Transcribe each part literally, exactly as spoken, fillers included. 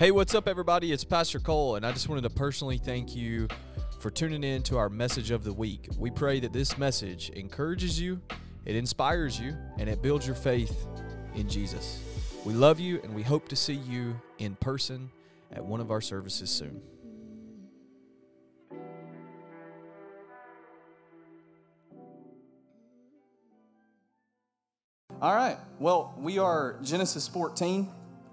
Hey, what's up, everybody? It's Pastor Cole, and I just wanted to personally thank you for tuning in to our message of the week. We pray that this message encourages you, it inspires you, and it builds your faith in Jesus. We love you, and we hope to see you in person at one of our services soon. All right. Well, we are Genesis fourteen.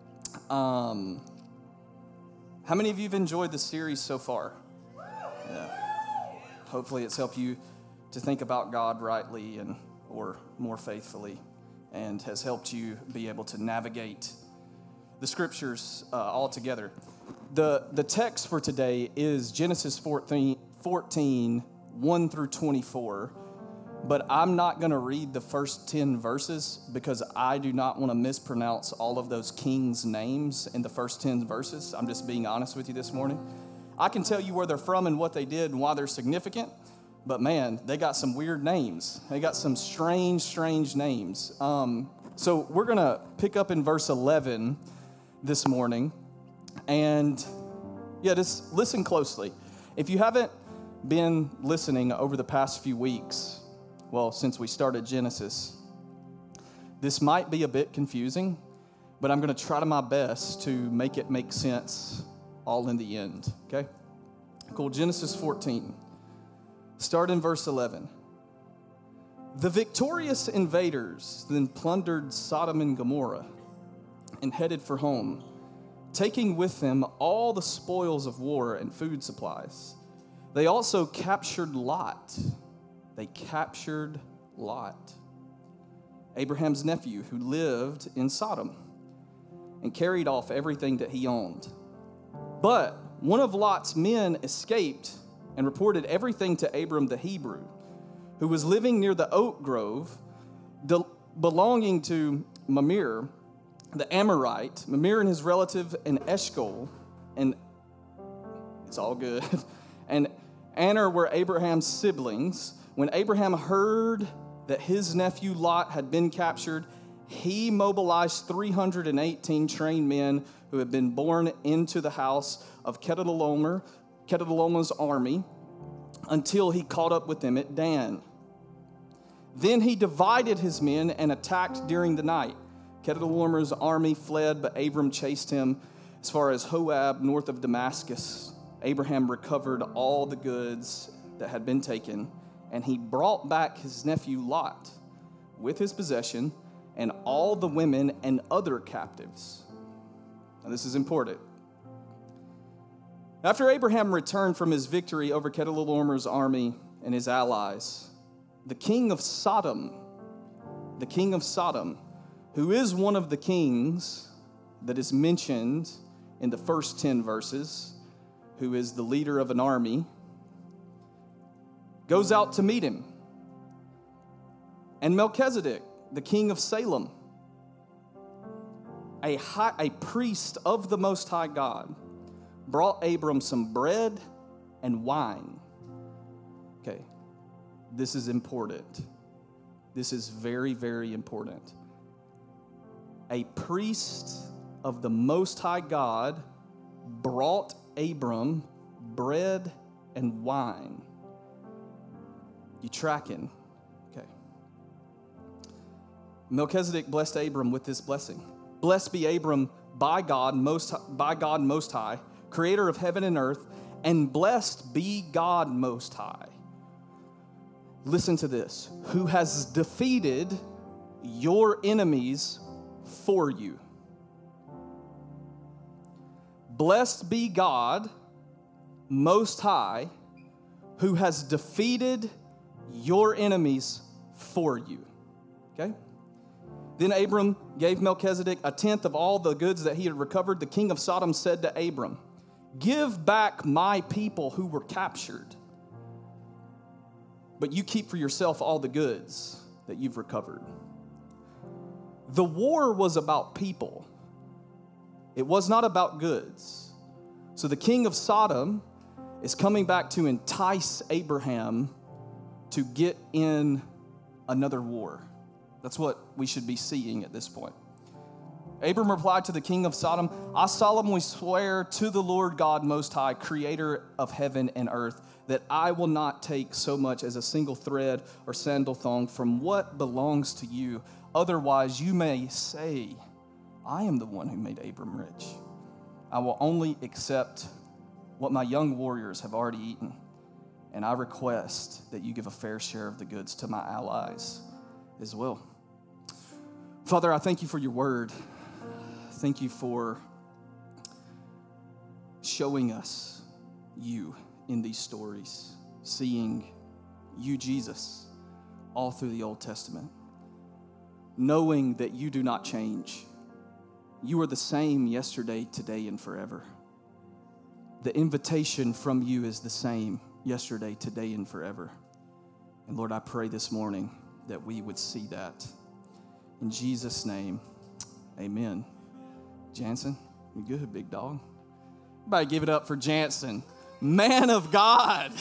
Um, how many of you have enjoyed the series so far? Yeah. Hopefully, it's helped you to think about God rightly and or more faithfully, and has helped you be able to navigate the scriptures uh, all together. The the text for today is Genesis fourteen, fourteen, one through twenty-four. But I'm not going to read the first ten verses because I do not want to mispronounce all of those kings' names in the first ten verses. I'm just being honest with you this morning. I can tell you where they're from and what they did and why they're significant, but man, they got some weird names. They got some strange, strange names. Um, so we're going to pick up in verse eleven this morning. And yeah, just listen closely. If you haven't been listening over the past few weeks, well, since we started Genesis, this might be a bit confusing, but I'm going to try to my best to make it make sense all in the end, okay? Cool. Genesis fourteen. Start in verse eleven. The victorious invaders then plundered Sodom and Gomorrah and headed for home, taking with them all the spoils of war and food supplies. They also captured Lot. They captured Lot, Abraham's nephew, who lived in Sodom, and carried off everything that he owned. But one of Lot's men escaped and reported everything to Abram the Hebrew, who was living near the oak grove belonging to Mamre, the Amorite. Mamre and his relative in Eshcol, and it's all good, and Aner were Abraham's siblings. When Abraham heard that his nephew Lot had been captured, he mobilized three hundred eighteen trained men who had been born into the house of Chedorlaomer, Chedorlaomer's army, until he caught up with them at Dan. Then he divided his men and attacked during the night. Chedorlaomer's army fled, but Abram chased him as far as Hoab, north of Damascus. Abraham recovered all the goods that had been taken, and he brought back his nephew Lot with his possession and all the women and other captives. Now, this is important. After Abraham returned from his victory over Chedorlaomer's army and his allies, the king of Sodom, the king of Sodom, who is one of the kings that is mentioned in the first ten verses, who is the leader of an army, goes out to meet him. And Melchizedek, the king of Salem, a, high, a priest of the Most High God, brought Abram some bread and wine. Okay, this is important. This is very, very important. A priest of the Most High God brought Abram bread and wine. You tracking? Okay. Melchizedek blessed Abram with this blessing. Blessed be Abram by God most by God Most High, creator of heaven and earth, and blessed be God Most High. Listen to this. Who has defeated your enemies for you. Blessed be God Most High, who has defeated your enemies for you. Okay? Then Abram gave Melchizedek a tenth of all the goods that he had recovered. The king of Sodom said to Abram, "Give back my people who were captured, but you keep for yourself all the goods that you've recovered." The war was about people. It was not about goods. So the king of Sodom is coming back to entice Abraham to get in another war. That's what we should be seeing at this point. Abram replied to the king of Sodom, I solemnly swear to the Lord God Most High, creator of heaven and earth, that I will not take so much as a single thread or sandal thong from what belongs to you. Otherwise, you may say, I am the one who made Abram rich. I will only accept what my young warriors have already eaten, and I request that you give a fair share of the goods to my allies as well. Father, I thank you for your word. Thank you for showing us you in these stories, seeing you, Jesus, all through the Old Testament, knowing that you do not change. You are the same yesterday, today, and forever. The invitation from you is the same yesterday, today, and forever. And Lord, I pray this morning that we would see that. In Jesus' name, amen. Jansen, you good, big dog? Everybody give it up for Jansen. Man of God.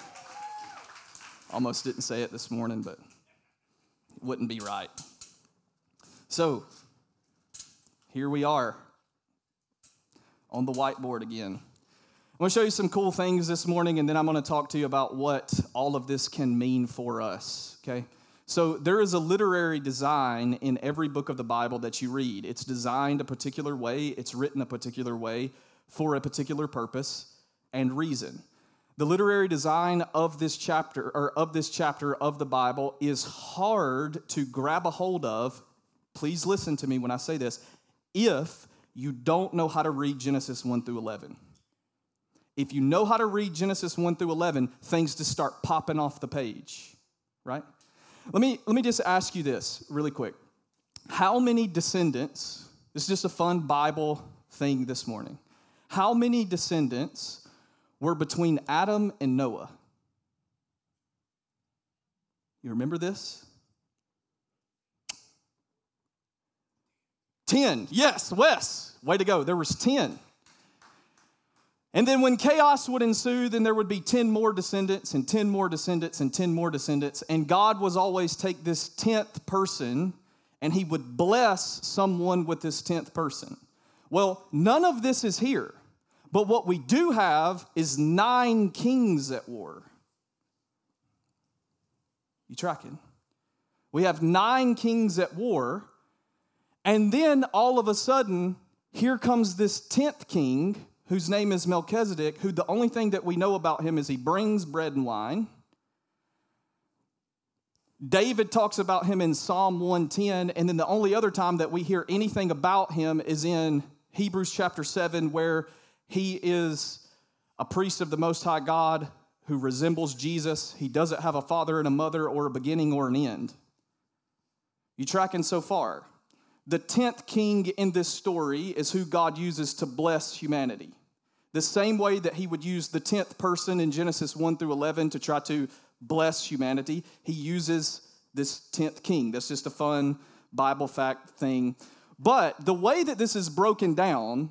Almost didn't say it this morning, but it wouldn't be right. So, here we are on the whiteboard again. I'm going to show you some cool things this morning, and then I'm going to talk to you about what all of this can mean for us, okay? So there is a literary design in every book of the Bible that you read. It's designed a particular way. It's written a particular way for a particular purpose and reason. The literary design of this chapter or of this chapter of the Bible is hard to grab a hold of. Please listen to me when I say this. If you don't know how to read Genesis one through eleven. If you know how to read Genesis one through eleven, things just start popping off the page, right? Let me, let me just ask you this really quick. How many descendants, this is just a fun Bible thing this morning. How many descendants were between Adam and Noah? You remember this? Ten. Yes, Wes. Way to go. There was ten. And then when chaos would ensue, then there would be ten more descendants and ten more descendants and ten more descendants. And God was always take this tenth person and he would bless someone with this tenth person. Well, none of this is here. But what we do have is nine kings at war. You tracking? We have nine kings at war. And then all of a sudden, here comes this tenth king, whose name is Melchizedek, who the only thing that we know about him is he brings bread and wine. David talks about him in Psalm one ten, and then the only other time that we hear anything about him is in Hebrews chapter seven, where he is a priest of the Most High God who resembles Jesus. He doesn't have a father and a mother or a beginning or an end. You tracking so far? The tenth king in this story is who God uses to bless humanity. The same way that he would use the tenth person in Genesis one through eleven to try to bless humanity, he uses this tenth king. That's just a fun Bible fact thing. But the way that this is broken down,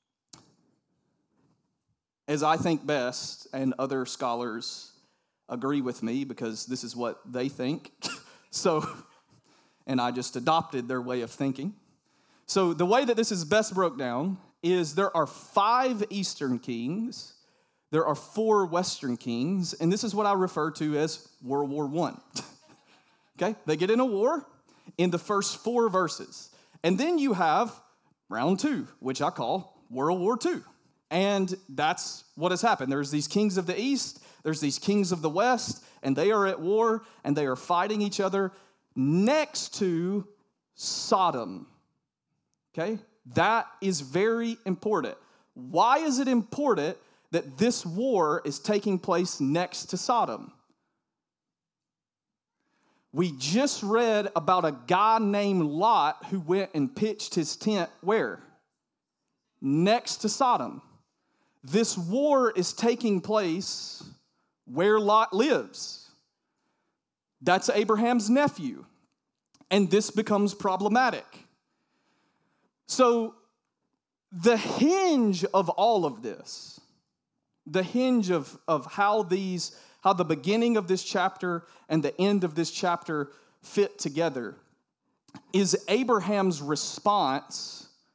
as I think best, and other scholars agree with me because this is what they think, so, and I just adopted their way of thinking. So the way that this is best broke down is there are five Eastern kings, there are four Western kings, and this is what I refer to as World War One. Okay, they get in a war in the first four verses. And then you have round two, which I call World War Two. And that's what has happened. There's these kings of the East, there's these kings of the West, and they are at war, and they are fighting each other next to Sodom. Okay? That is very important. Why is it important that this war is taking place next to Sodom? We just read about a guy named Lot who went and pitched his tent where? Next to Sodom. This war is taking place where Lot lives. That's Abraham's nephew. And this becomes problematic. So the hinge of all of this, the hinge of, of how these, how the beginning of this chapter and the end of this chapter fit together is Abraham's response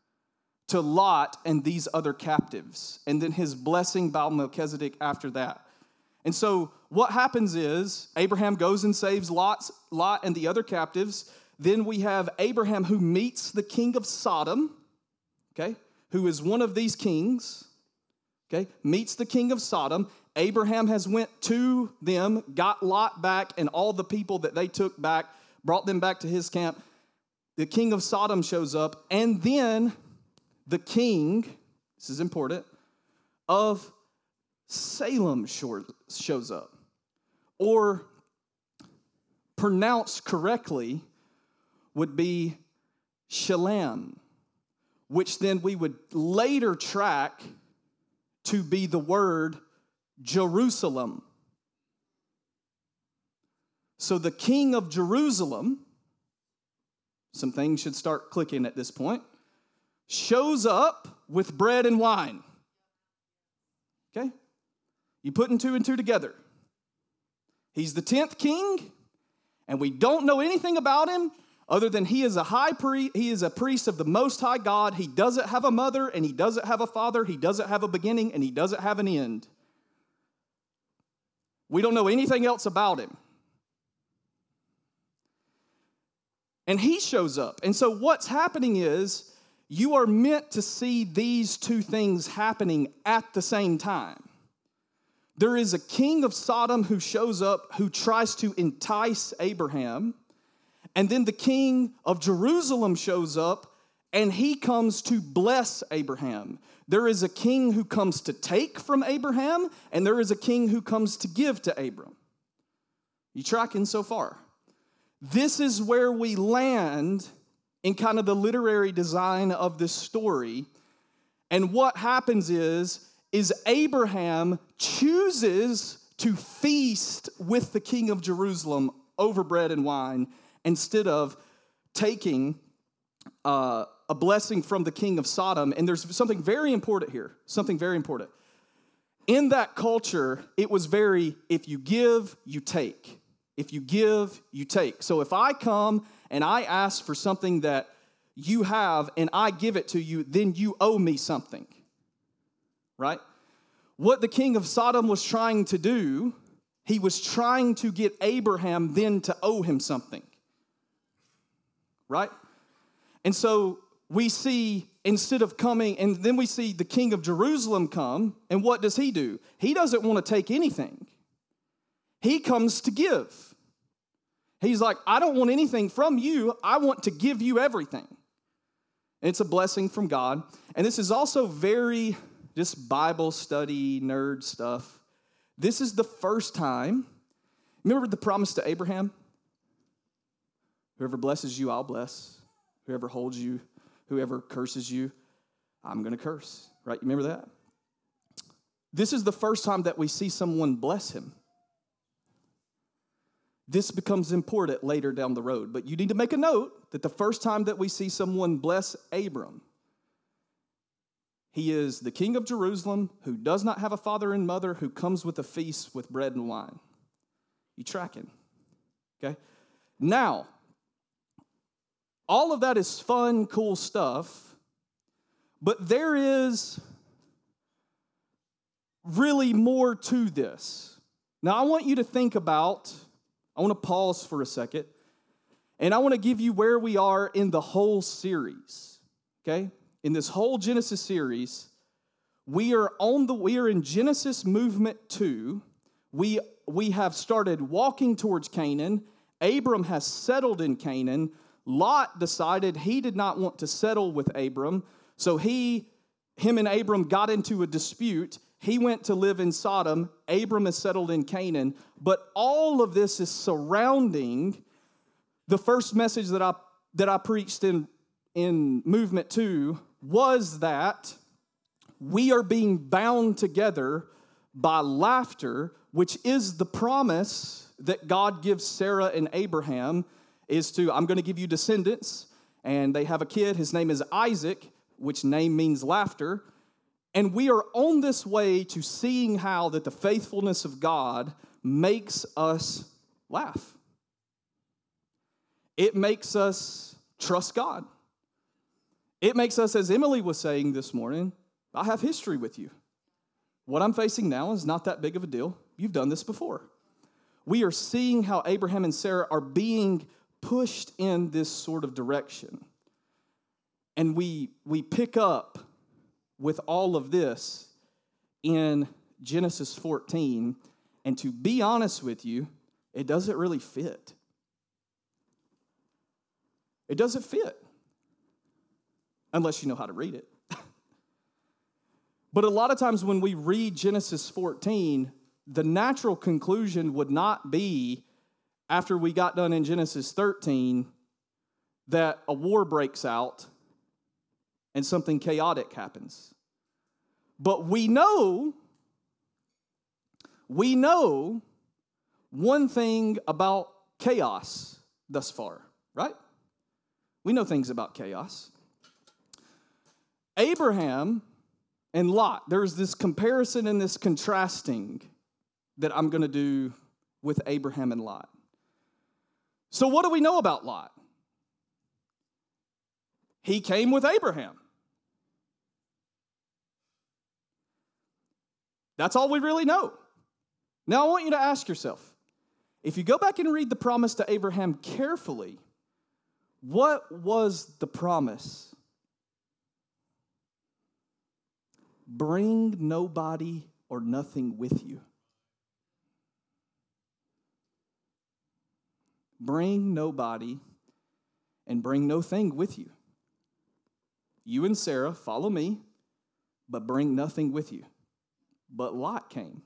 to Lot and these other captives, and then his blessing by Melchizedek after that. And so what happens is Abraham goes and saves Lot's, Lot and the other captives. Then we have Abraham who meets the king of Sodom, okay, who is one of these kings, okay, meets the king of Sodom. Abraham has went to them, got Lot back and all the people that they took back, brought them back to his camp. The king of Sodom shows up, and then the king, this is important, of Salem shows up. Or pronounced correctly would be Shalem, which then we would later track to be the word Jerusalem. So the king of Jerusalem, some things should start clicking at this point, shows up with bread and wine. Okay? You putting two and two together. He's the tenth king, and we don't know anything about him other than he is a high priest, he is a priest of the Most High God. He doesn't have a mother, and he doesn't have a father. He doesn't have a beginning, and he doesn't have an end. We don't know anything else about him. And he shows up. And so what's happening is you are meant to see these two things happening at the same time. There is a king of Sodom who shows up who tries to entice Abraham. And then the king of Jerusalem shows up and he comes to bless Abraham. There is a king who comes to take from Abraham, and there is a king who comes to give to Abram. You tracking so far? This is where we land in kind of the literary design of this story. And what happens is, is Abraham chooses to feast with the king of Jerusalem over bread and wine instead of taking uh, a blessing from the king of Sodom. And there's something very important here, something very important. In that culture, it was very, if you give, you take. If you give, you take. So if I come and I ask for something that you have and I give it to you, then you owe me something, right? What the king of Sodom was trying to do, he was trying to get Abraham then to owe him something, right? And so we see, instead of coming, and then we see the king of Jerusalem come, and what does he do? He doesn't want to take anything. He comes to give. He's like, I don't want anything from you. I want to give you everything. And it's a blessing from God. And this is also very just Bible study, nerd stuff. This is the first time. Remember the promise to Abraham? Whoever blesses you, I'll bless. Whoever holds you, whoever curses you, I'm going to curse. Right? You remember that? This is the first time that we see someone bless him. This becomes important later down the road. But you need to make a note that the first time that we see someone bless Abram, he is the king of Jerusalem who does not have a father and mother, who comes with a feast with bread and wine. You tracking? Okay? Now, all of that is fun, cool stuff, but there is really more to this. Now, I want you to think about, I want to pause for a second, and I want to give you where we are in the whole series, okay? In this whole Genesis series, we are on the we are in Genesis movement two. We we have started walking towards Canaan. Abram has settled in Canaan. Lot decided he did not want to settle with Abram, so he him and Abram got into a dispute. He went to live in Sodom. Abram is settled in Canaan. But all of this is surrounding the first message that I that I preached in, in Movement two was that we are being bound together by laughter, which is the promise that God gives Sarah and Abraham, is to, I'm going to give you descendants, and they have a kid. His name is Isaac, which name means laughter. And we are on this way to seeing how that the faithfulness of God makes us laugh. It makes us trust God. It makes us, as Emily was saying this morning, I have history with you. What I'm facing now is not that big of a deal. You've done this before. We are seeing how Abraham and Sarah are being pushed in this sort of direction. And we, we pick up with all of this in Genesis fourteen. And to be honest with you, it doesn't really fit. It doesn't fit. Unless you know how to read it. But a lot of times when we read Genesis fourteen, the natural conclusion would not be, after we got done in Genesis thirteen, that a war breaks out and something chaotic happens. But we know, we know one thing about chaos thus far, right? We know things about chaos. Abraham and Lot, there's this comparison and this contrasting that I'm going to do with Abraham and Lot. So what do we know about Lot? He came with Abraham. That's all we really know. Now I want you to ask yourself, if you go back and read the promise to Abraham carefully, what was the promise? Bring nobody or nothing with you. Bring nobody and bring no thing with you. You and Sarah, follow me, but bring nothing with you. But Lot came.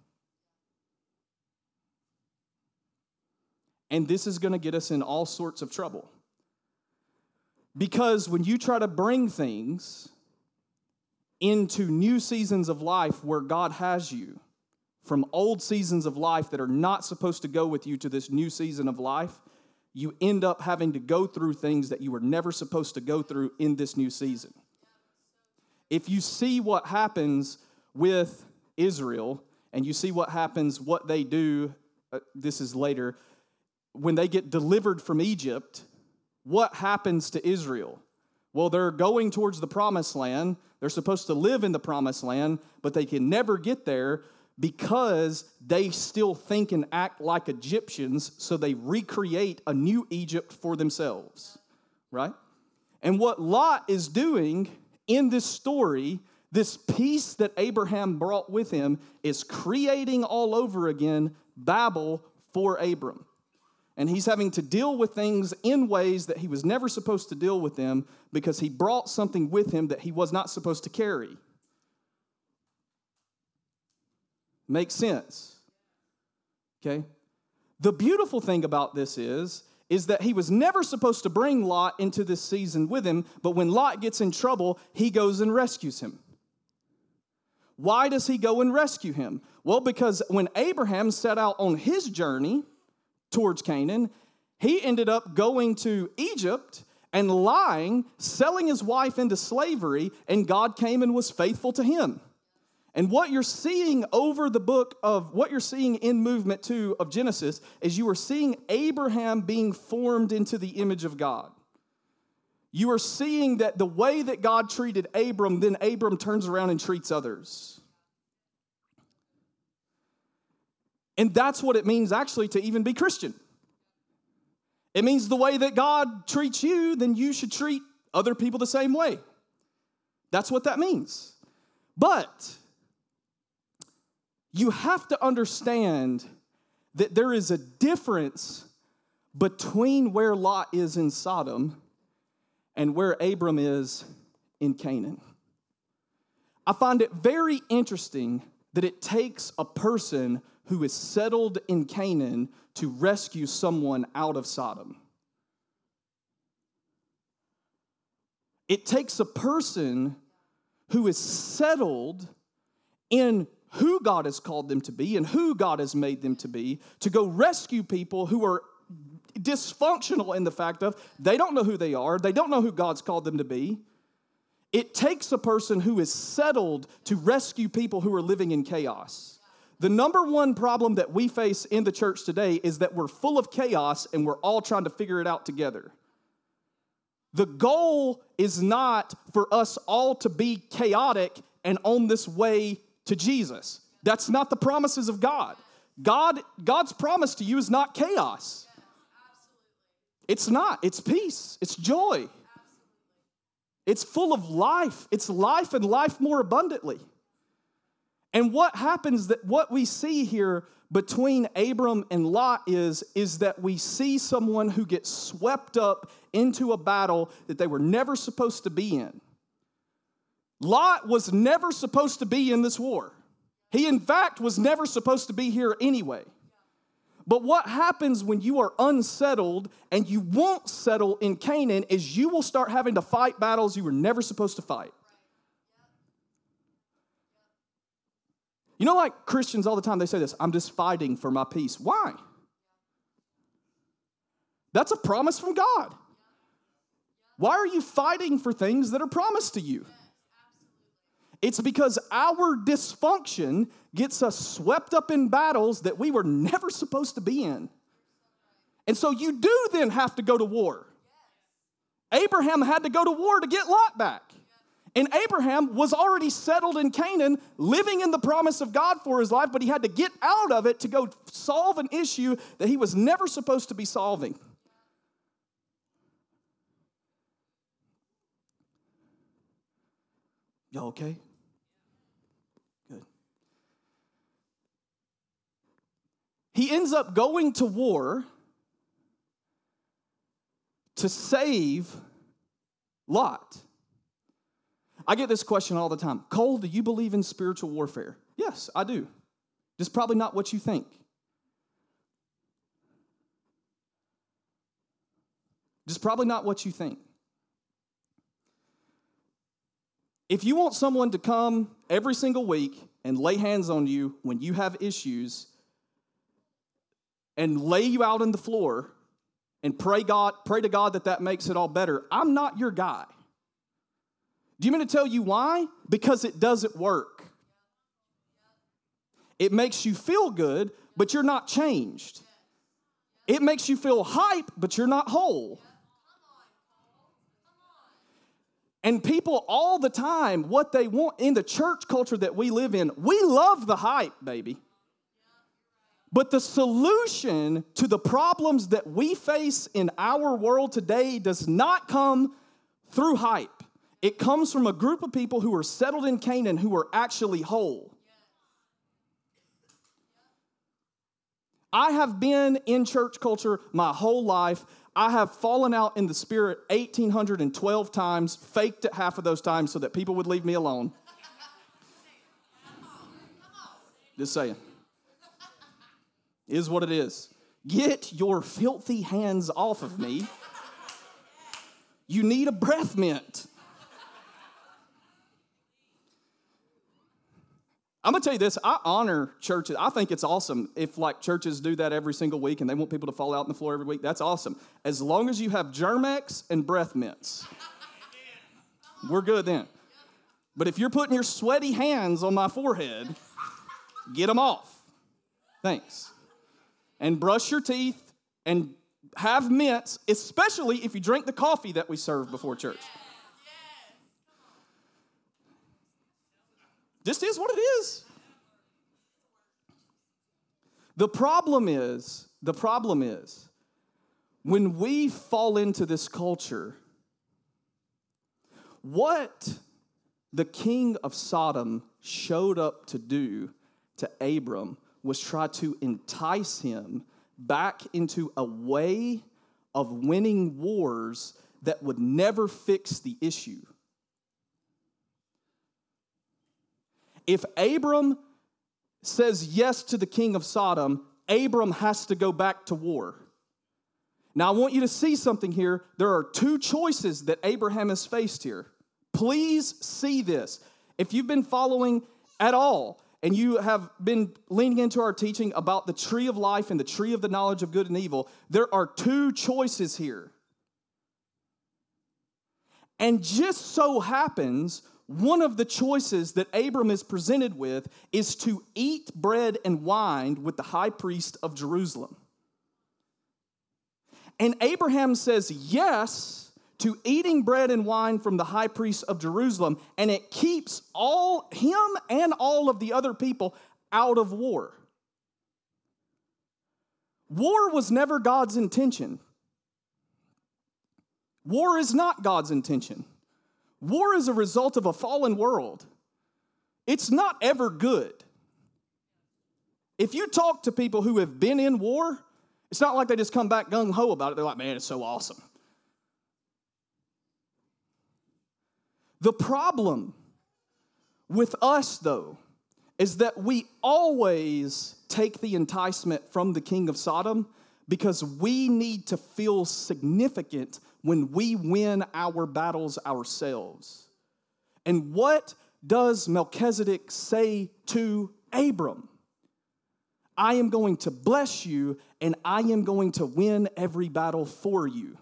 And this is going to get us in all sorts of trouble. Because when you try to bring things into new seasons of life where God has you, from old seasons of life that are not supposed to go with you to this new season of life, you end up having to go through things that you were never supposed to go through in this new season. If you see what happens with Israel, and you see what happens, what they do, uh, this is later, when they get delivered from Egypt, what happens to Israel? Well, they're going towards the promised land. They're supposed to live in the promised land, but they can never get there because they still think and act like Egyptians, so they recreate a new Egypt for themselves, right? And what Lot is doing in this story, this peace that Abraham brought with him, is creating all over again Babel for Abram. And he's having to deal with things in ways that he was never supposed to deal with them because he brought something with him that he was not supposed to carry. Makes sense? Okay? The beautiful thing about this is, is that he was never supposed to bring Lot into this season with him, but when Lot gets in trouble, he goes and rescues him. Why does he go and rescue him? Well, because when Abraham set out on his journey towards Canaan, he ended up going to Egypt and lying, selling his wife into slavery, and God came and was faithful to him. And what you're seeing over the book of, what you're seeing in movement two of Genesis, is you are seeing Abraham being formed into the image of God. You are seeing that the way that God treated Abram, then Abram turns around and treats others. And that's what it means actually to even be Christian. It means the way that God treats you, then you should treat other people the same way. That's what that means. But you have to understand that there is a difference between where Lot is in Sodom and where Abram is in Canaan. I find it very interesting that it takes a person who is settled in Canaan to rescue someone out of Sodom. It takes a person who is settled in who God has called them to be and who God has made them to be to go rescue people who are dysfunctional in the fact of they don't know who they are, they don't know who God's called them to be. It takes a person who is settled to rescue people who are living in chaos. The number one problem that we face in the church today is that we're full of chaos and we're all trying to figure it out together. The goal is not for us all to be chaotic and on this way to Jesus. That's not the promises of God. God, God's promise to you is not chaos. It's not. It's peace. It's joy. It's full of life. It's life and life more abundantly. And what happens, that what we see here between Abram and Lot is, is that we see someone who gets swept up into a battle that they were never supposed to be in. Lot was never supposed to be in this war. He, in fact, was never supposed to be here anyway. But what happens when you are unsettled and you won't settle in Canaan is you will start having to fight battles you were never supposed to fight. You know, like Christians all the time, they say this, I'm just fighting for my peace. Why? That's a promise from God. Why are you fighting for things that are promised to you? It's because our dysfunction gets us swept up in battles that we were never supposed to be in. And so you do then have to go to war. Abraham had to go to war to get Lot back. And Abraham was already settled in Canaan, living in the promise of God for his life, but he had to get out of it to go solve an issue that he was never supposed to be solving. Y'all okay? Good. He ends up going to war to save Lot. I get this question all the time. Cole, do you believe in spiritual warfare? Yes, I do. Just probably not what you think. Just probably not what you think. If you want someone to come every single week and lay hands on you when you have issues and lay you out on the floor and pray God, pray to God that that makes it all better, I'm not your guy. Do you mean to tell you why? Because it doesn't work. It makes you feel good, but you're not changed. It makes you feel hype, but you're not whole. And people all the time, what they want in the church culture that we live in, we love the hype, baby. But the solution to the problems that we face in our world today does not come through hype. It comes from a group of people who are settled in Canaan who are actually whole. I have been in church culture my whole life. I have fallen out in the spirit one thousand eight hundred twelve times, faked it half of those times so that people would leave me alone. Just saying. It is what it is. Get your filthy hands off of me. You need a breath mint. I'm going to tell you this, I honor churches. I think it's awesome if like churches do that every single week and they want people to fall out on the floor every week. That's awesome. As long as you have Germ-X and breath mints. We're good then. But if you're putting your sweaty hands on my forehead, get them off. Thanks. And brush your teeth and have mints, especially if you drink the coffee that we serve before church. Just is what it is. The problem is, the problem is, when we fall into this culture, what the king of Sodom showed up to do to Abram was try to entice him back into a way of winning wars that would never fix the issue. If Abram says yes to the king of Sodom, Abram has to go back to war. Now, I want you to see something here. There are two choices that Abraham has faced here. Please see this. If you've been following at all, and you have been leaning into our teaching about the tree of life and the tree of the knowledge of good and evil, there are two choices here. And just so happens, one of the choices that Abram is presented with is to eat bread and wine with the high priest of Jerusalem. And Abraham says yes to eating bread and wine from the high priest of Jerusalem, and it keeps all him and all of the other people out of war. War was never God's intention. War is not God's intention. War is a result of a fallen world. It's not ever good. If you talk to people who have been in war, it's not like they just come back gung-ho about it. They're like, man, it's so awesome. The problem with us, though, is that we always take the enticement from the king of Sodom because we need to feel significant when we win our battles ourselves. And what does Melchizedek say to Abram? I am going to bless you, and I am going to win every battle for you.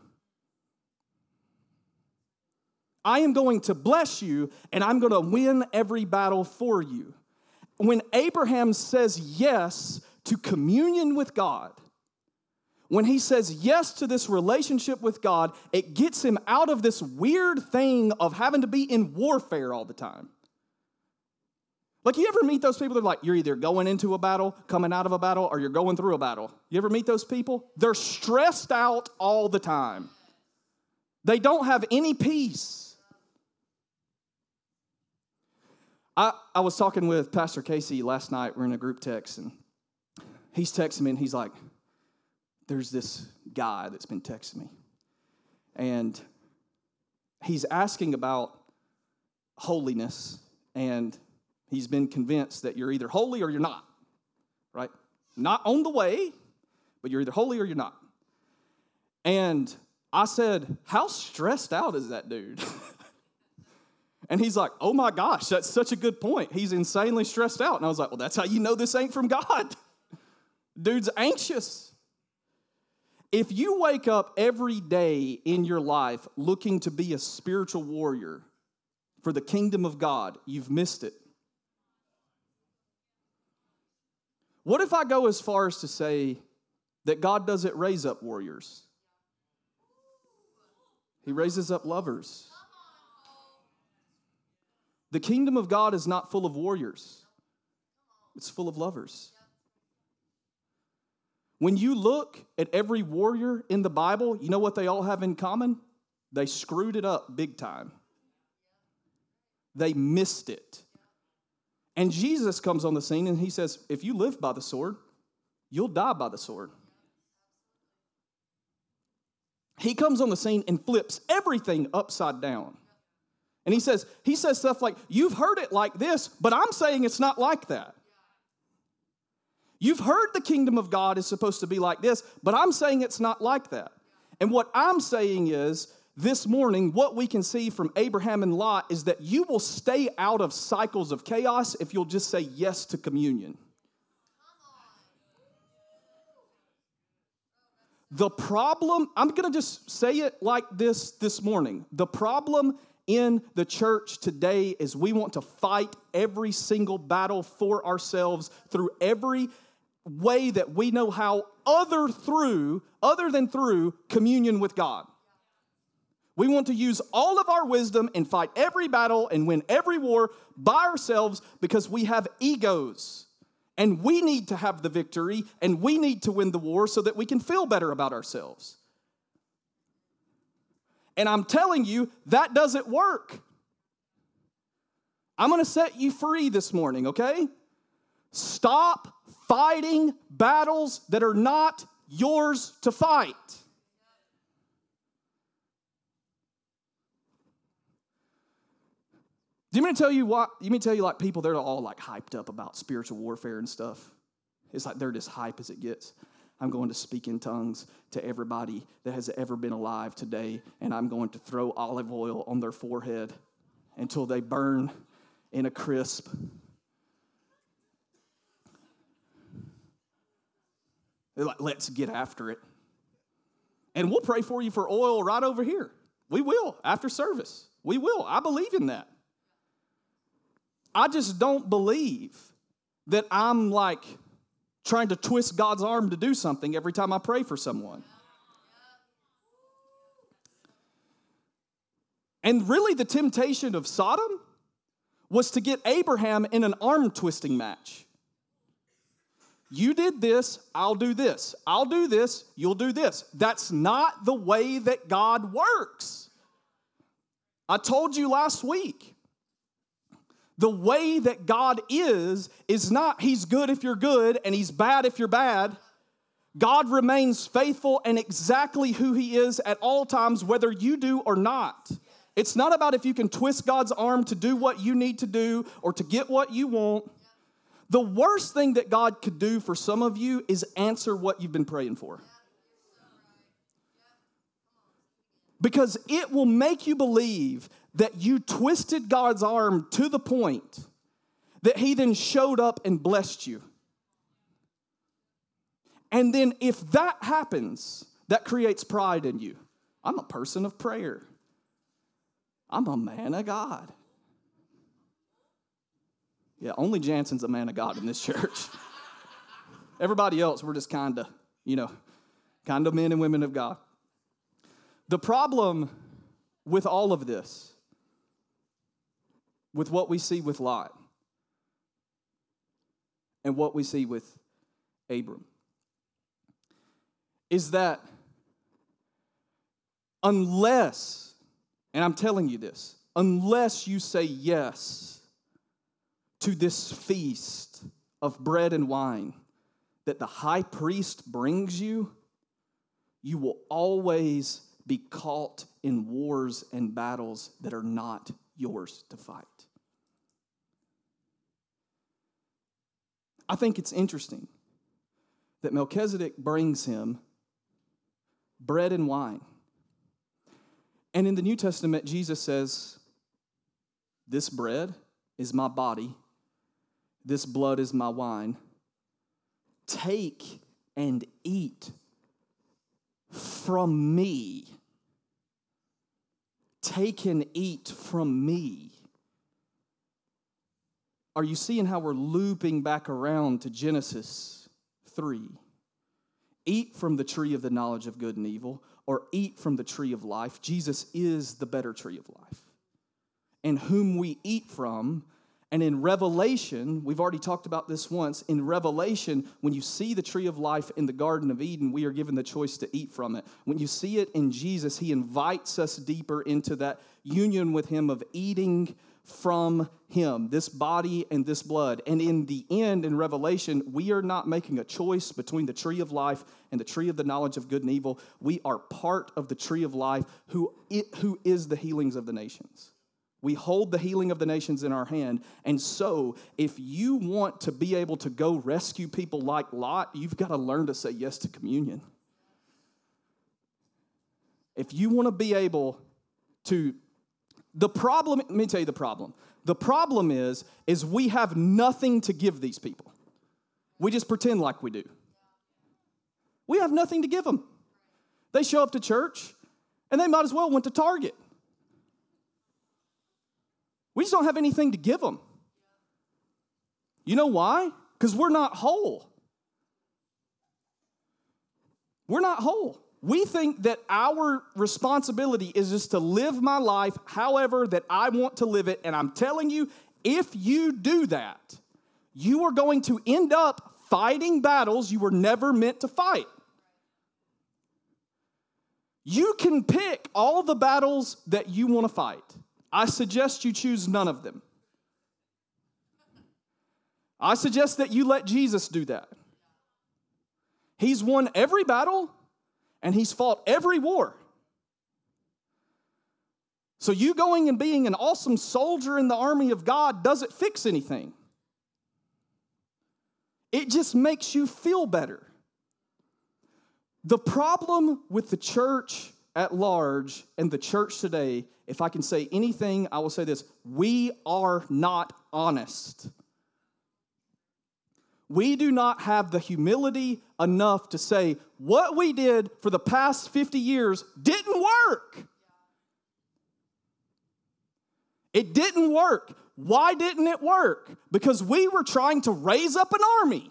I am going to bless you, and I'm going to win every battle for you. When Abraham says yes to communion with God, when he says yes to this relationship with God, it gets him out of this weird thing of having to be in warfare all the time. Like, you ever meet those people that are like, you're either going into a battle, coming out of a battle, or you're going through a battle? You ever meet those people? They're stressed out all the time. They don't have any peace. I, I was talking with Pastor Casey last night. We're in a group text, and he's texting me, and he's like, there's this guy that's been texting me. And he's asking about holiness, and he's been convinced that you're either holy or you're not, right? Not on the way, but you're either holy or you're not. And I said, how stressed out is that dude? And he's like, oh my gosh, that's such a good point. He's insanely stressed out. And I was like, well, that's how you know this ain't from God. Dude's anxious. If you wake up every day in your life looking to be a spiritual warrior for the kingdom of God, you've missed it. What if I go as far as to say that God doesn't raise up warriors? He raises up lovers. The kingdom of God is not full of warriors. It's full of lovers. When you look at every warrior in the Bible, you know what they all have in common? They screwed it up big time. They missed it. And Jesus comes on the scene and he says, if you live by the sword, you'll die by the sword. He comes on the scene and flips everything upside down. And he says, he says stuff like, you've heard it like this, but I'm saying it's not like that. You've heard the kingdom of God is supposed to be like this, but I'm saying it's not like that. And what I'm saying is, this morning, what we can see from Abraham and Lot is that you will stay out of cycles of chaos if you'll just say yes to communion. The problem, I'm going to just say it like this this morning. The problem in the church today is we want to fight every single battle for ourselves through every way that we know how, other through, other than through communion with God. We want to use all of our wisdom and fight every battle and win every war by ourselves because we have egos. And we need to have the victory and we need to win the war so that we can feel better about ourselves. And I'm telling you, that doesn't work. I'm going to set you free this morning, okay? Stop fighting battles that are not yours to fight. Do you mean to tell you what? You mean to tell you like people, they're all like hyped up about spiritual warfare and stuff? It's like they're just hype as it gets. I'm going to speak in tongues to everybody that has ever been alive today, and I'm going to throw olive oil on their forehead until they burn in a crisp. They're like, let's get after it. And we'll pray for you for oil right over here. We will, after service. We will. I believe in that. I just don't believe that I'm like trying to twist God's arm to do something every time I pray for someone. And really the temptation of Sodom was to get Abraham in an arm twisting match. You did this, I'll do this. I'll do this, you'll do this. That's not the way that God works. I told you last week, the way that God is, is not he's good if you're good and he's bad if you're bad. God remains faithful and exactly who he is at all times, whether you do or not. It's not about if you can twist God's arm to do what you need to do or to get what you want. The worst thing that God could do for some of you is answer what you've been praying for. Because it will make you believe that you twisted God's arm to the point that he then showed up and blessed you. And then if that happens, that creates pride in you. I'm a person of prayer. I'm a man of God. Yeah, only Jansen's a man of God in this church. Everybody else, we're just kind of, you know, kind of men and women of God. The problem with all of this, with what we see with Lot and what we see with Abram, is that unless, and I'm telling you this, unless you say yes to this feast of bread and wine that the high priest brings you, you will always be caught in wars and battles that are not yours to fight. I think it's interesting that Melchizedek brings him bread and wine. And in the New Testament, Jesus says, this bread is my body. This blood is my wine. Take and eat from me. Take and eat from me. Are you seeing how we're looping back around to Genesis three? Eat from the tree of the knowledge of good and evil, or eat from the tree of life. Jesus is the better tree of life, and whom we eat from. And in Revelation, we've already talked about this once, in Revelation, when you see the tree of life in the Garden of Eden, we are given the choice to eat from it. When you see it in Jesus, he invites us deeper into that union with him of eating from him, this body and this blood. And in the end, in Revelation, we are not making a choice between the tree of life and the tree of the knowledge of good and evil. We are part of the tree of life, who, it, who is the healings of the nations. We hold the healing of the nations in our hand. And so, if you want to be able to go rescue people like Lot, you've got to learn to say yes to communion. If you want to be able to, the problem, let me tell you the problem. The problem is, is we have nothing to give these people. We just pretend like we do. We have nothing to give them. They show up to church, and they might as well went to Target. We just don't have anything to give them. You know why? Because we're not whole. We're not whole. We think that our responsibility is just to live my life however that I want to live it. And I'm telling you, if you do that, you are going to end up fighting battles you were never meant to fight. You can pick all the battles that you want to fight. I suggest you choose none of them. I suggest that you let Jesus do that. He's won every battle, and he's fought every war. So you going and being an awesome soldier in the army of God doesn't fix anything. It just makes you feel better. The problem with the church at large and the church today, if I can say anything, I will say this: we are not honest. We do not have the humility enough to say what we did for the past fifty years didn't work. It didn't work. Why didn't it work? Because we were trying to raise up an army.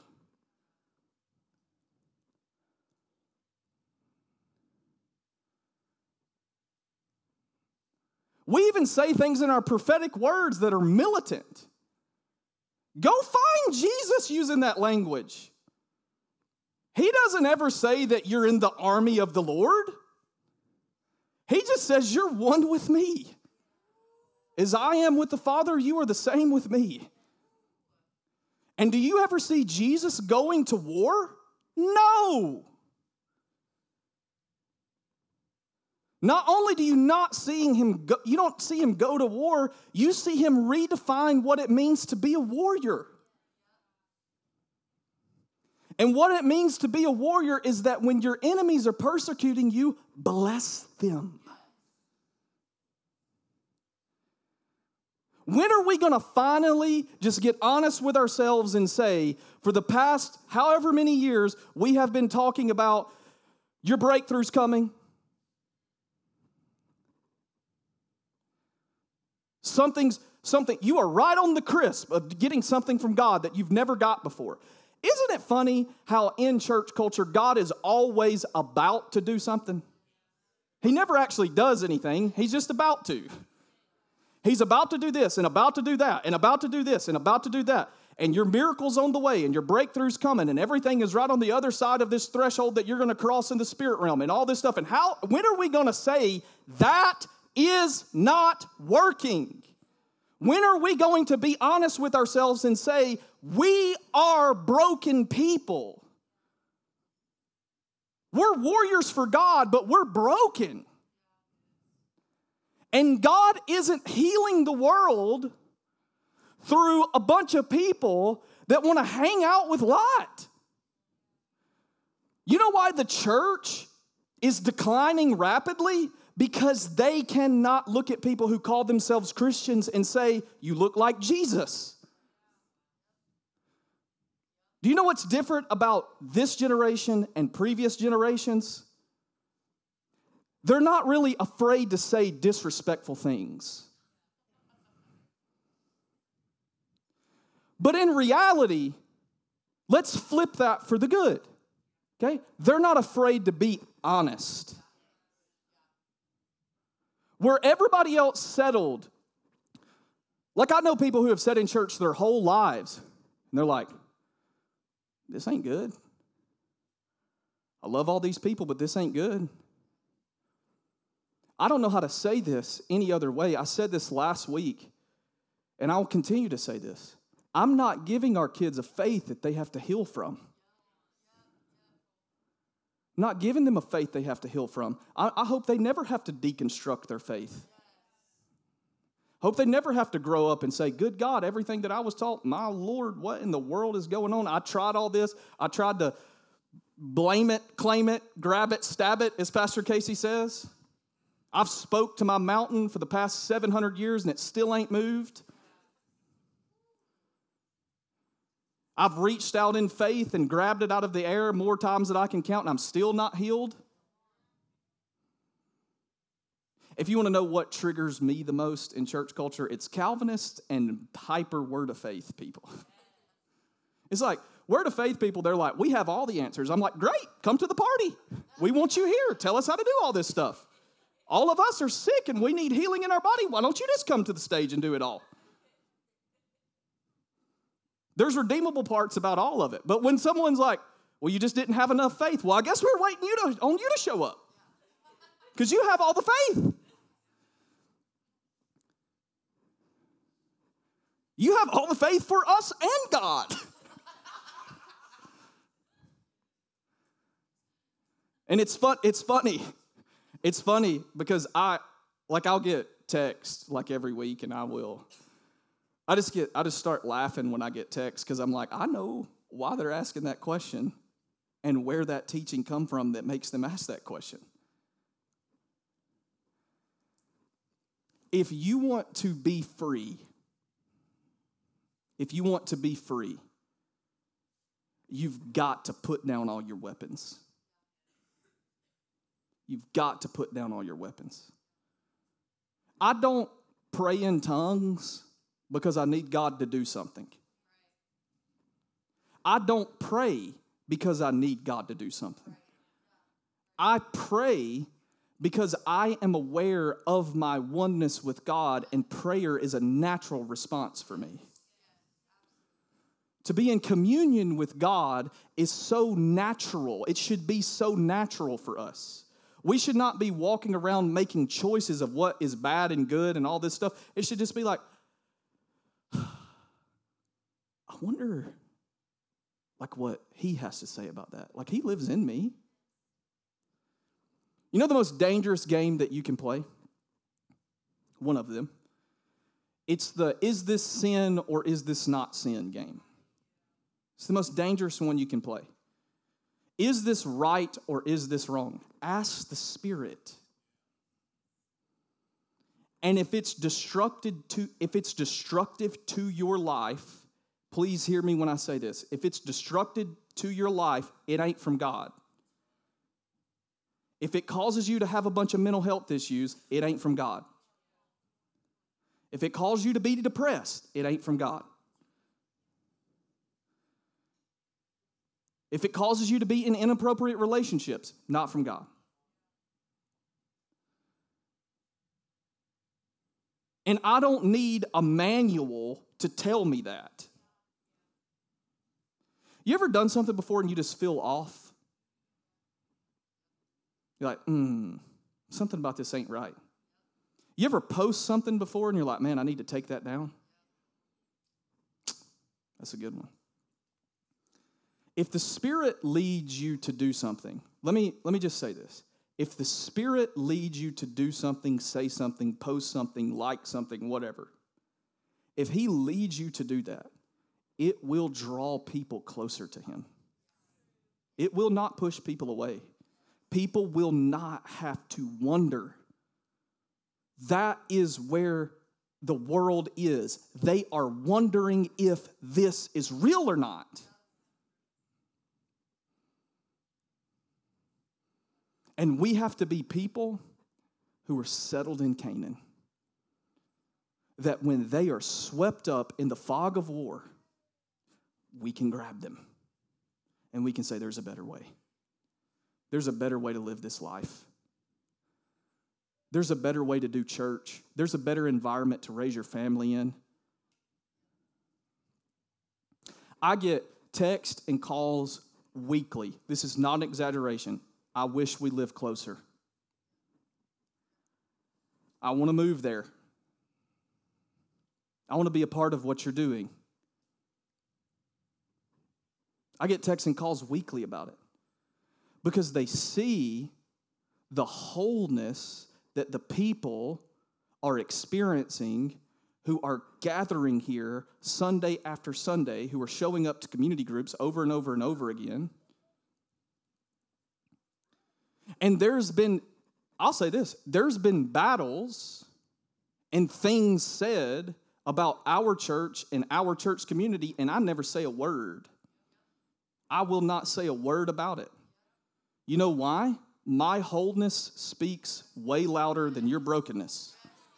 We even say things in our prophetic words that are militant. Go find Jesus using that language. He doesn't ever say that you're in the army of the Lord. He just says you're one with me. As I am with the Father, you are the same with me. And do you ever see Jesus going to war? No. Not only do you not seeing him go, you don't see him go to war, you see him redefine what it means to be a warrior. And what it means to be a warrior is that when your enemies are persecuting you, bless them. When are we going to finally just get honest with ourselves and say, for the past however many years, we have been talking about your breakthrough's coming. Something's something, you are right on the crisp of getting something from God that you've never got before. Isn't it funny how in church culture, God is always about to do something? He never actually does anything. He's just about to. He's about to do this and about to do that and about to do this and about to do that. And your miracle's on the way and your breakthrough's coming and everything is right on the other side of this threshold that you're going to cross in the spirit realm and all this stuff. And how? When are we going to say that is not working? When are we going to be honest with ourselves and say, we are broken people? We're warriors for God, but we're broken. And God isn't healing the world through a bunch of people that want to hang out with Lot. You know why the church is declining rapidly? Because they cannot look at people who call themselves Christians and say, you look like Jesus. Do you know what's different about this generation and previous generations? They're not really afraid to say disrespectful things. But in reality, let's flip that for the good. Okay? They're not afraid to be honest. Where everybody else settled, like I know people who have sat in church their whole lives, and they're like, this ain't good. I love all these people, but this ain't good. I don't know how to say this any other way. I said this last week, and I'll continue to say this. I'm not giving our kids a faith that they have to heal from. I'm not giving them a faith they have to heal from. I, I hope they never have to deconstruct their faith. Hope they never have to grow up and say, good God, everything that I was taught, my Lord, what in the world is going on? I tried all this. I tried to blame it, claim it, grab it, stab it, as Pastor Casey says. I've spoke to my mountain for the past seven hundred years and it still ain't moved. I've reached out in faith and grabbed it out of the air more times than I can count and I'm still not healed. If you want to know what triggers me the most in church culture, it's Calvinist and hyper word of faith people. It's like, word of faith people, they're like, we have all the answers. I'm like, great, come to the party. We want you here. Tell us how to do all this stuff. All of us are sick and we need healing in our body. Why don't you just come to the stage and do it all? There's redeemable parts about all of it. But when someone's like, well, you just didn't have enough faith. Well, I guess we're waiting you to, on you to show up. Because you have all the faith. You have all the faith for us and God. And it's fun. It's funny. It's funny because I, like, I'll get texts like every week, and I will. I just get. I just start laughing when I get texts because I'm like, I know why they're asking that question, and where that teaching come from that makes them ask that question. If you want to be free. If you want to be free, you've got to put down all your weapons. You've got to put down all your weapons. I don't pray in tongues because I need God to do something. I don't pray because I need God to do something. I pray because I am aware of my oneness with God, and prayer is a natural response for me. To be in communion with God is so natural. It should be so natural for us. We should not be walking around making choices of what is bad and good and all this stuff. It should just be like, I wonder, like, what he has to say about that. Like, he lives in me. You know the most dangerous game that you can play? One of them. It's the is this sin or is this not sin game. It's the most dangerous one you can play. Is this right or is this wrong? Ask the Spirit. And if it's destructive to, if it's destructive to your life, please hear me when I say this. If it's destructive to your life, it ain't from God. If it causes you to have a bunch of mental health issues, it ain't from God. If it causes you to be depressed, it ain't from God. If it causes you to be in inappropriate relationships, not from God. And I don't need a manual to tell me that. You ever done something before and you just feel off? You're like, hmm, something about this ain't right. You ever post something before and you're like, man, I need to take that down? That's a good one. If the Spirit leads you to do something, let me, let me just say this. If the Spirit leads you to do something, say something, post something, like something, whatever, if He leads you to do that, it will draw people closer to Him. It will not push people away. People will not have to wonder. That is where the world is. They are wondering if this is real or not. And we have to be people who are settled in Canaan. That when they are swept up in the fog of war, we can grab them. And we can say, there's a better way. There's a better way to live this life. There's a better way to do church. There's a better environment to raise your family in. I get texts and calls weekly. This is not an exaggeration. I wish we lived closer. I want to move there. I want to be a part of what you're doing. I get texts and calls weekly about it because they see the wholeness that the people are experiencing who are gathering here Sunday after Sunday, who are showing up to community groups over and over and over again. And there's been, I'll say this, there's been battles and things said about our church and our church community, and I never say a word. I will not say a word about it. You know why? My wholeness speaks way louder than your brokenness.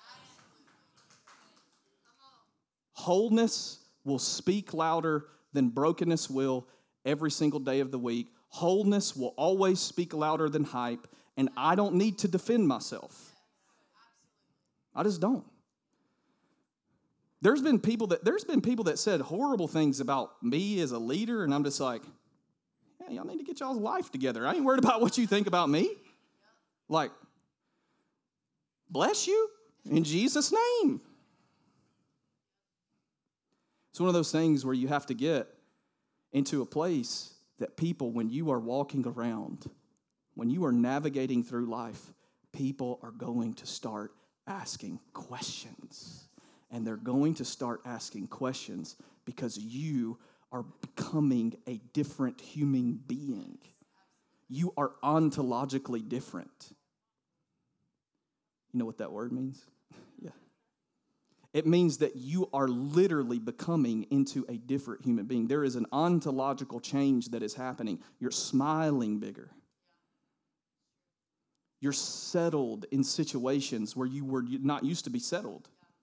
Wholeness will speak louder than brokenness will every single day of the week. Wholeness will always speak louder than hype, and I don't need to defend myself. I just don't. There's been people that there's been people that said horrible things about me as a leader, and I'm just like, yeah, y'all need to get y'all's life together. I ain't worried about what you think about me. Like, bless you in Jesus' name. It's one of those things where you have to get into a place that people, when you are walking around, when you are navigating through life, people are going to start asking questions. And they're going to start asking questions because you are becoming a different human being. You are ontologically different. You know what that word means? Yeah. It means that you are literally becoming into a different human being. There is an ontological change that is happening. You're smiling bigger. You're settled in situations where you were not used to be settled.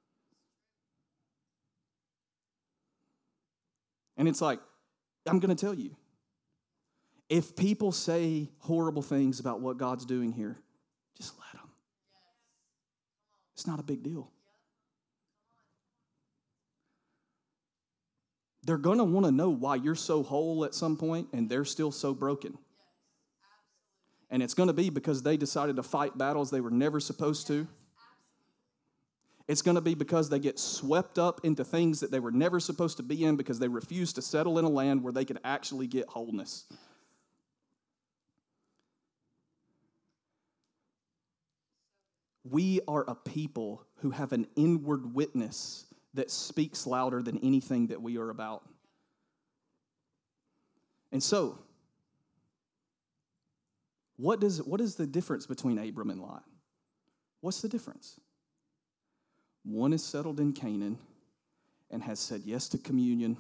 And it's like, I'm going to tell you, if people say horrible things about what God's doing here, Just let them. It's not a big deal. They're going to want to know why you're so whole at some point and they're still so broken. And it's going to be because they decided to fight battles they were never supposed to. It's going to be because they get swept up into things that they were never supposed to be in because they refuse to settle in a land where they could actually get wholeness. We are a people who have an inward witness that speaks louder than anything that we are about. And so, what does what is the difference between Abram and Lot? What's the difference? One is settled in Canaan and has said yes to communion,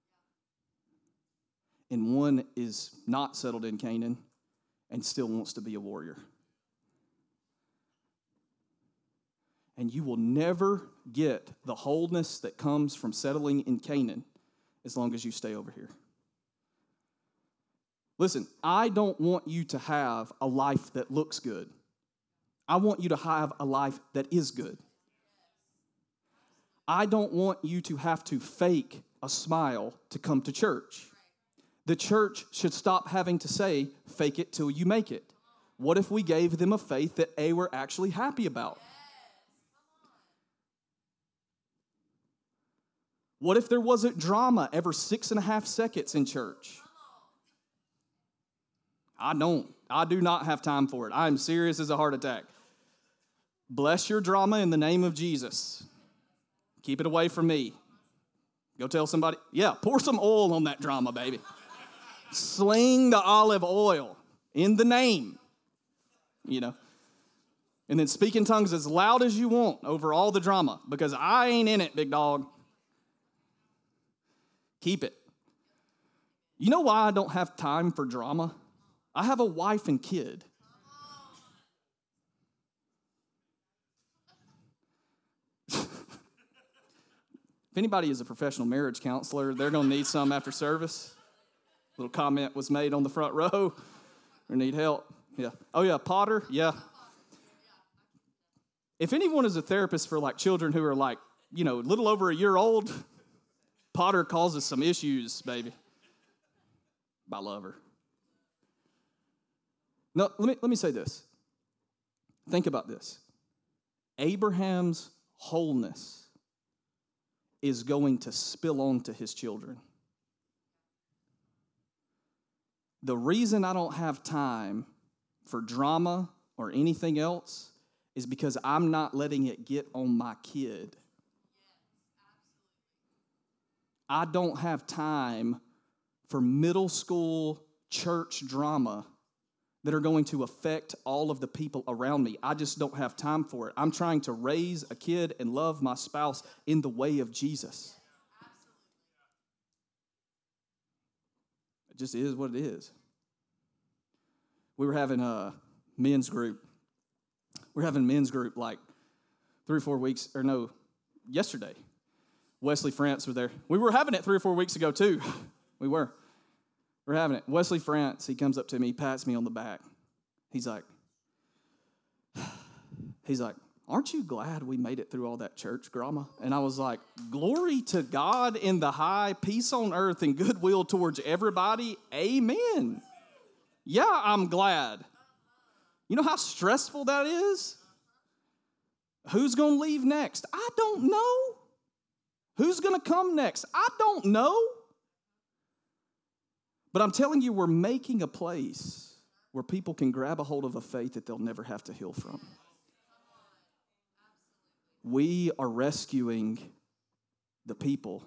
and one is not settled in Canaan and still wants to be a warrior. And you will never get the wholeness that comes from settling in Canaan as long as you stay over here. Listen, I don't want you to have a life that looks good. I want you to have a life that is good. I don't want you to have to fake a smile to come to church. The church should stop having to say, fake it till you make it. What if we gave them a faith that they were actually happy about? What if there wasn't drama every six and a half seconds in church? I don't. I do not have time for it. I am serious as a heart attack. Bless your drama in the name of Jesus. Keep it away from me. Go tell somebody, yeah, pour some oil on that drama, baby. Sling the olive oil in the name, you know. And then speak in tongues as loud as you want over all the drama because I ain't in it, big dog. Keep it. You know why I don't have time for drama? I have a wife and kid. If anybody is a professional marriage counselor, they're going to need some after service. A little comment was made on the front row. Or need help. Yeah. Oh, yeah, Potter? Yeah. If anyone is a therapist for, like, children who are, like, you know, a little over a year old, Potter causes some issues, baby. I love her. No, let me, let me say this. Think about this. Abraham's wholeness is going to spill on to his children. The reason I don't have time for drama or anything else is because I'm not letting it get on my kid. I don't have time for middle school church drama that are going to affect all of the people around me. I just don't have time for it. I'm trying to raise a kid and love my spouse in the way of Jesus. It just is what it is. We were having a men's group. We were having a men's group like three or four weeks, or no, yesterday. Wesley France were there. We were having it three or four weeks ago too. We were. We're having it. Wesley France, he comes up to me, he pats me on the back. He's like, he's like, aren't you glad we made it through all that church drama? And I was like, glory to God in the high, peace on earth and goodwill towards everybody. Amen. Yeah, I'm glad. You know how stressful that is? Who's going to leave next? I don't know. Who's going to come next? I don't know. But I'm telling you, we're making a place where people can grab a hold of a faith that they'll never have to heal from. We are rescuing the people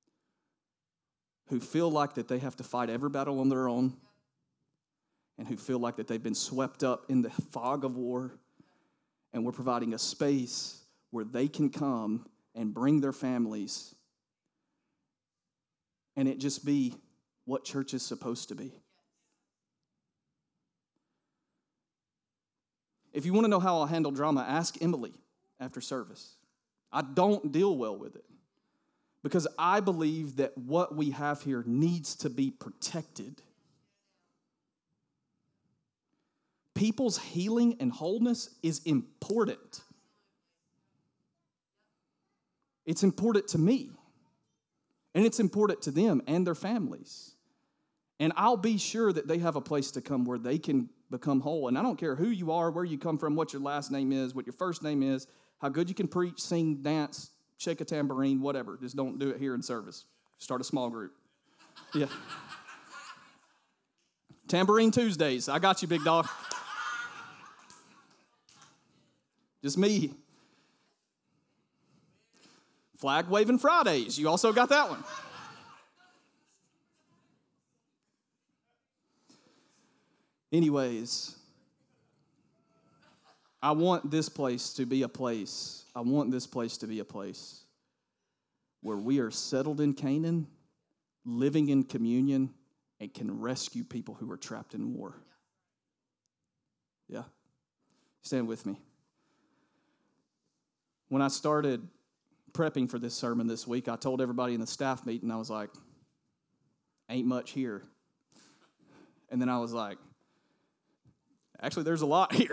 who feel like that they have to fight every battle on their own and who feel like that they've been swept up in the fog of war, and we're providing a space where they can come and bring their families and it just be what church is supposed to be. If you want to know how I'll handle drama, ask Emily after service. I don't deal well with it because I believe that what we have here needs to be protected. people's healing and wholeness is important. It's important to me. And it's important to them and their families. And I'll be sure that they have a place to come where they can become whole. And I don't care who you are, where you come from, what your last name is, what your first name is, how good you can preach, sing, dance, shake a tambourine, whatever. Just don't do it here in service. Start a small group. Yeah. Tambourine Tuesdays. I got you, big dog. Just me. Flag waving Fridays. You also got that one. Anyways, I want this place to be a place. I want this place to be a place where we are settled in Canaan, living in communion, and can rescue people who are trapped in war. Yeah? Stand with me. When I started prepping for this sermon this week, I told everybody in the staff meeting, I was like, ain't much here. And then I was like, actually, there's a lot here.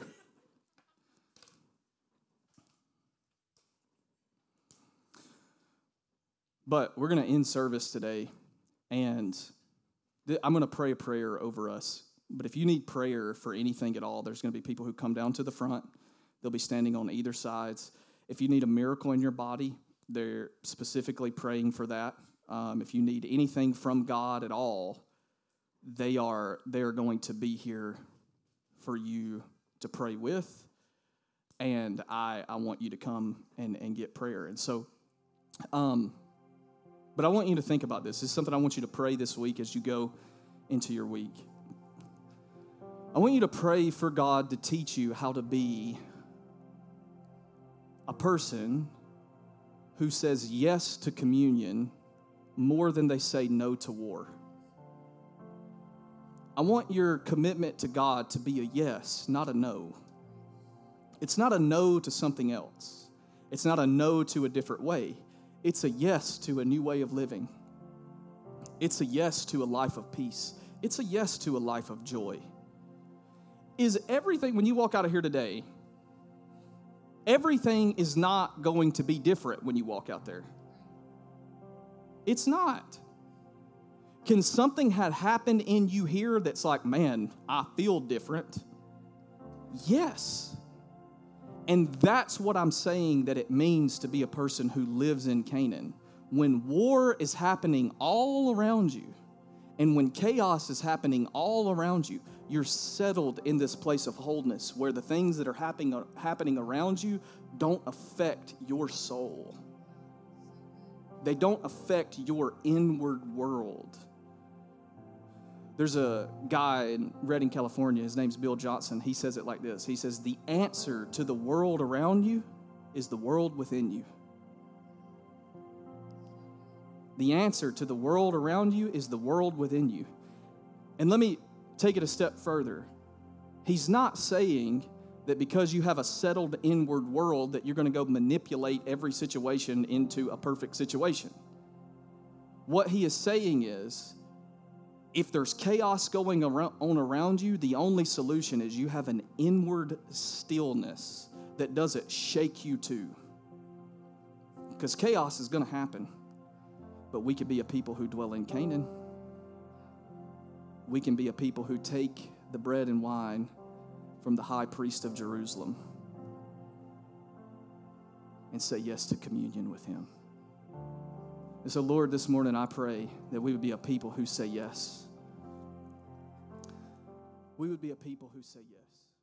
But we're going to end service today, and th- I'm going to pray a prayer over us. But if you need prayer for anything at all, there's going to be people who come down to the front. They'll be standing on either sides. If you need a miracle in your body, they're specifically praying for that. Um, if you need anything from God at all, they are they are going to be here for you to pray with, and I, I want you to come and, and get prayer. And so, um, but I want you to think about this. This is something I want you to pray this week as you go into your week. I want you to pray for God to teach you how to be a person who says yes to communion more than they say no to war. I want your commitment to God to be a yes, not a no. It's not a no to something else. It's not a no to a different way. It's a yes to a new way of living. It's a yes to a life of peace. It's a yes to a life of joy. Is everything, when you walk out of here today, everything is not going to be different when you walk out there. It's not. Can something have happened in you here that's like, man, I feel different? Yes. And that's what I'm saying that it means to be a person who lives in Canaan. When war is happening all around you, and when chaos is happening all around you, you're settled in this place of wholeness where the things that are happening, happening around you don't affect your soul. They don't affect your inward world. There's a guy in Redding, California. His name's Bill Johnson. He says it like this. He says, the answer to the world around you is the world within you. The answer to the world around you is the world within you. And let me take it a step further. He's not saying that because you have a settled inward world that you're going to go manipulate every situation into a perfect situation. What he is saying is, if there's chaos going on around you, the only solution is you have an inward stillness that doesn't shake you too. Because chaos is going to happen. But we can be a people who dwell in Canaan. We can be a people who take the bread and wine from the high priest of Jerusalem and say yes to communion with him. And so, Lord, this morning I pray that we would be a people who say yes. We would be a people who say yes.